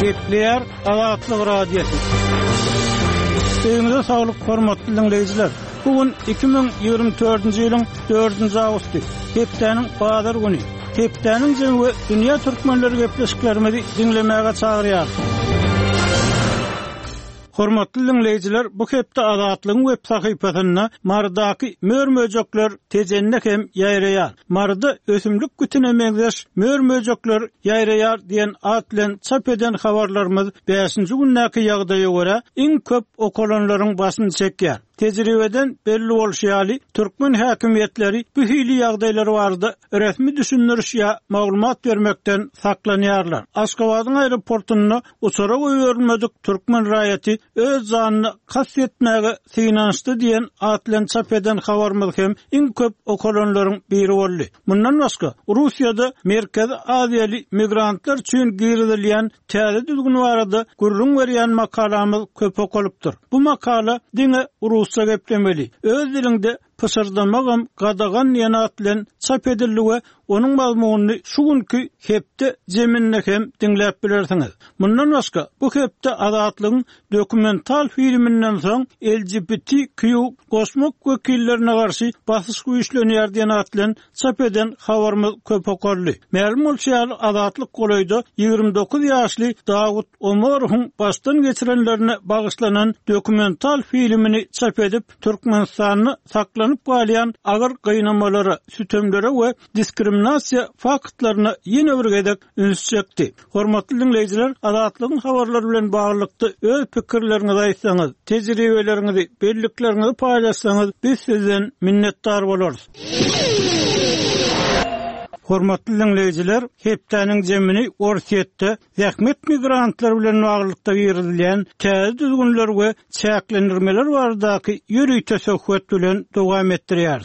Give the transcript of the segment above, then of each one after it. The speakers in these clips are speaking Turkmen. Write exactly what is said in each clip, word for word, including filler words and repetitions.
Gepleyer Azatlyk Radiosu. Öňüňizde saglyk, hormatly dinleýijiler. Bugün iki bin ýygrimi dördünji ýylyň dördünji awgusty. Hepdeniň bazar güni. Hepdeniň jemgy dünýä türkmenleri gepleşiklerimizi dinlemäge çagyrýar. Hormatly dinleýijiler, bu hepde Azatlygyň web sahypasyna mardaky mörmöjekler tejennek hem ýaýraýar. Marda ösümlik gütüne meňzeş mörmöjekler ýaýraýar diýen ad bilen çap eden habarlarymyz beşinji günnäki ýagdaýa görä iň köp okulanlaryň basyny çekýär. Tejribeden belli bolşýaly türkmen häkimetleri bu hili ýagdaýlary barada resmi düşündiriş ýa maglumat bermekden saklanýarlar. Aşgabatyň aeroportuna uçara goýulmadyk türkmen raýaty öz zanyny kas etmäge synançdy diýen ad bilen çap eden habarymyz hem iň köp okulanlaryň biri boldy. Mundan başga Russiýada Merkezi Aziýaly migrantlar üçin girilýän täze düzgün barada gurrun berýän makalamyz köp okulypdyr. Bu makala diňe Rusça geplemeli. Öz dilinde pısırdamagam gadagan ýanat bilen çap edildi onuň mazmunyny şu günkü hepde jeminne hem dinläp bilersiňiz. Mundan başga bu hepde Azatlygyň dokumental filminden soň L G B T Q kosmok wekillerine garşy basyş güýçlenýär diýen at bilen çap eden habarymyz köp okurly. Ma'lum bolýar Azatlyk goloýda ýygrimi dokuz ýaşly Dawud Omarowyň başdan geçirenlerine bagyşlanan dokumental filmini çap edip Türkmenistanyny saklanyp galýan agyr gynamalara, sütemlere we diskriminasiýa faktlaryna ýene bir gedek ünsçekdi. Hormatly dinleýijiler, Azatlygyň habarlary bilen baglykda öz pikirleriňizi aýtsaňyz, tejribeleriňizi, belliklerinizi paýlaşsaňyz biz sizden minnetdar bolarys. Hormatly dinleýijiler, hepdeniň jemini Orsiýetde zähmet migrantlar bilen baglykda girilýän täze düzgünler we çäklendirmeler baradaky ýürüý töhfet bilen dowam etdirýär.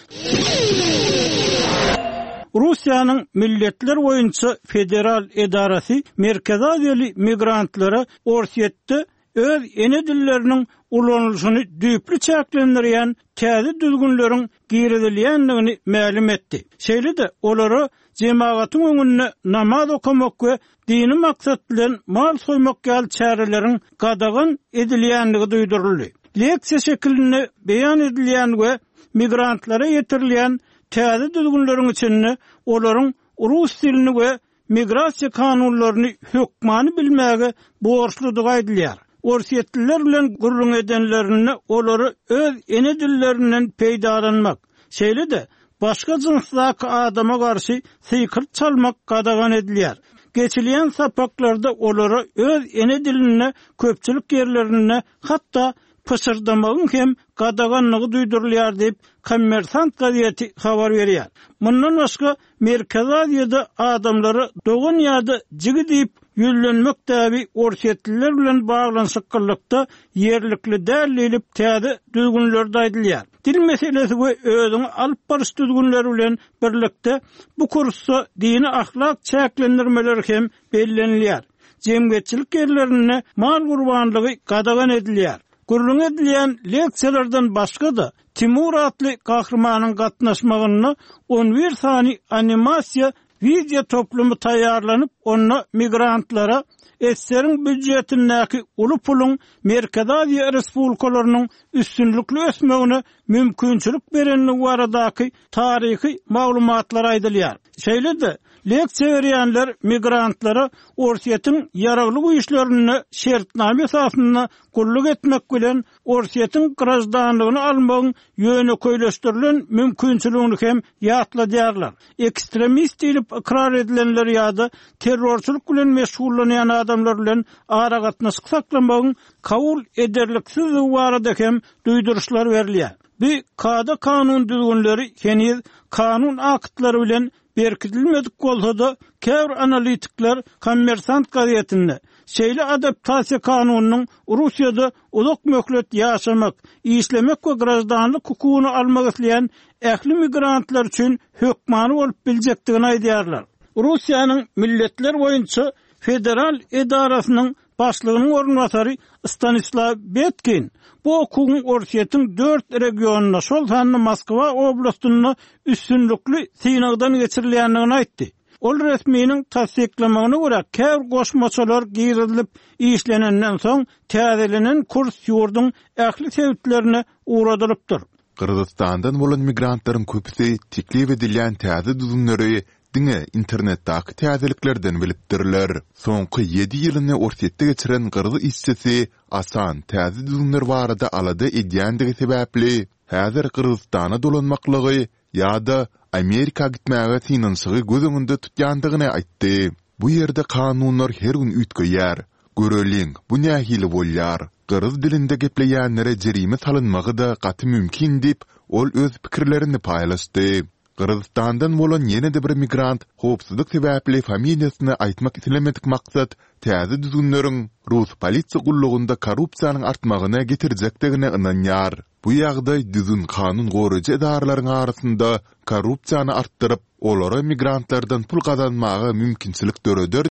Russiýanyň milletler boýunça federal edarasy Merkezi Aziýaly migrantlara Orsiýetde öz ene dilleriniň ulanylşyny düýpli çäklendirýän täze düzgünleriň girilýändigini ma'lum etdi. Şeýle-de olary jemagatyň öňünde namaz okamak we dini maksat bilen mal soýmak ýaly çäreleriň gadagan edilýändigi duýduruldy. Leksiýa şeklinde beýan edilýän we migrantlara ýetirilýän täze düzgünleriň içinde olaryň rus dilini we migrasiýa kanunlaryny hökmany bilmäge borçludygy aýdylýar. Orsiýetliler bilen gurrun edenlerini olary öz ene dillerinden peýdalanmak, şeýle-de başga jinsdaky adama garşy sykyr çalmak gadagan edilýär. Geçilýän sapaklarda olary öz ene diline köpçülik ýerlerine hatda pısırdamagyň hem gadaganlygy duýdurulýar diýip Kommersant gaziýeti habar berýär. Mundan başga Merkezi Aziýada adamlary dogan ýa-da jigi diýip ýüllenmek täbi Orsiýetliler bilen baglanşyklykda ýerlikli dälilip täze düzgünlerde aýdylýar. Dil meselesi we özüňi alyp barış düzgünleri bilen birlikde bu kursda dini ahlak çäklendirmeleri hem bellenilýär. Jemgyýetçilik ýerlerine mal gurbanlygy gadagan edilýär. Gurrun edilýän leksiýalardan başga da Timur adly gahrymanyň gatnaşmagyny on bir sany animasiýa video toplumy taýýarlanyp onu migrantlara esseriň büdjetindäki uly puluň Merkezi Aziýa respublikalarynyň üstünlükli ösmegine mümkinçilik berenligi baradaky taryhy maglumatlar aýdylýar. Şeýle-de leksiýa berýänler migrantlara Orsiýetiň ýaragly güýçlerini şertname esasyna gulluk etmek bilen Orsiýetiň gражданlygyny almagyň ýöne köýleşdirilen mümkinçiligini hem ýatladýarlar. Ekstremist diýip ikrar edilenler ýa-da terrorçuluk bilen meşgullanýan adamlar bilen ara gatnaşyk saklamagyň kabul ederliksizligi barada hem duýduruşlar berilýär. Bir kada kanun düzgünleri heniz kanun aktlary bilen berkitilmedik bolsa-da käwr analitikler Kommersant gaziýetinde şeýle adaptasiýa kanunynyň Russiýada uzak möhlet ýaşamak, işlemek we gражданlyk hukugyny almak isleýän ähli migrantlar üçin hökmany bolup biljekdigini aýdýarlar. Russiýanyň milletler boýunça federal edarasynyň başlygynyň ornwatary Stanislav Betkin bu hukugyň Orsiýetiň dört regionuna, şol sanly Moskwa oblastyna üstünlükli synagdan geçirilýändigini aýtdy. ol resminiň tasdiklamagyna görä käbir goşmaçalar girizilip işlenenden soň täzelenen kurs ýurdun ähli sebitlerine uğradylypdyr. Kırgızstandan bolan migrantlaryň köpüsi teklif edilýän täze düzümleri diňe internetdäki täzeliklerden bilipdirler. Soňky ýedi ýylyny orsiýetde geçiren Kırgız işçisi asan täze düzümler barada alada edýändigi sebäpli häzir Kırgızstana dolanmaklygy ýa-da Amerika gitmäge finansygy göz öňünde tutýandygyny aýtdy. Bu ýerde kanunlar her gün ütgeýär. Göreliň, bu nähili bolýar. Kırgız dilinde gepleýänlere jerime salynmagy da gaty mümkin dip ol öz pikirlerini paýlaşdy. Kırgızstandan bolan ýene-de bir migrant howpsuzlyk sebäpli familiýasyny aýtmak islemedik maksat täze düzgünleriň Rus polisiýa gullugynda korrupsiýanyň artmagyna getirjekdigine ynanýar. Bu ýagdaý düzgün kanun goraýjy edaralaryň arasynda korrupsiýany artdyryp, olara migrantlardan pul gazanmagy mümkinçilik döreder